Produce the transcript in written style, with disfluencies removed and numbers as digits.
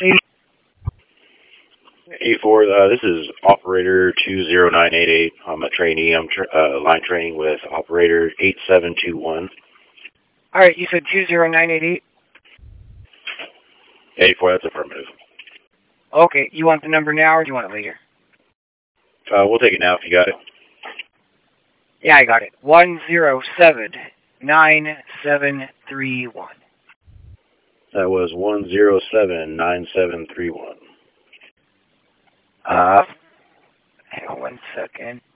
84, this is operator 20988. I'm a trainee. I'm line training with operator 8721. All right, you said 20988? 84, that's affirmative. Okay, you want the number now or do you want it later? We'll take it now if you got it. Yeah, I got it. 1079731. That was 1079731. Hang on 1 second.